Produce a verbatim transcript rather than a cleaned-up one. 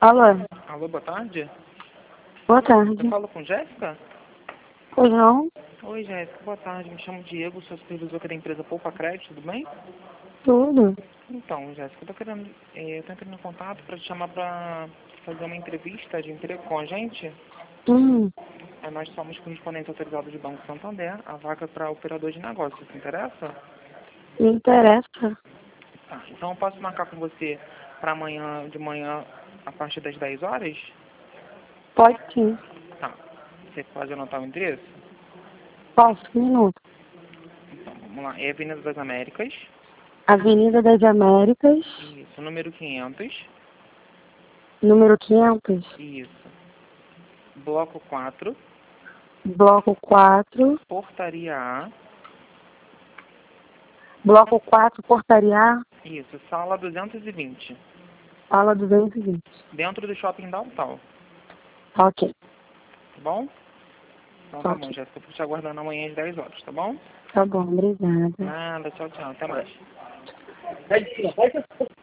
Alô? Alô, boa tarde. Boa Eu tarde. falo com Jéssica? Pois não? Oi, Jéssica, boa tarde. Me chamo Diego, sou supervisor aqui da empresa Poupa Crédito, tudo bem? Tudo. Então, Jéssica, eu tô querendo, eh, eu tô entrando em contato para te chamar para fazer uma entrevista de emprego com a gente. Hum, Eh, nós somos correspondentes autorizados do Banco Santander, a vaga para operador de negócios, te interessa? me interessa. Tá, então eu posso marcar com você para amanhã, de manhã, a partir das dez horas? Pode sim. Tá. Você pode anotar o endereço? Posso, um minuto. Então, vamos lá. É Avenida das Américas. Avenida das Américas, Isso, número quinhentos. número quinhentos, Isso. Bloco quatro, bloco quatro, portaria A. bloco quatro, portaria A, Isso, sala duzentos e vinte. sala duzentos e vinte. Dentro do shopping downtown. Ok, Tá bom? Então tá bom, ok. Jéssica. Eu tô te aguardando amanhã às dez horas, tá bom? Tá bom, obrigada. Nada, tchau, tchau. Até mais.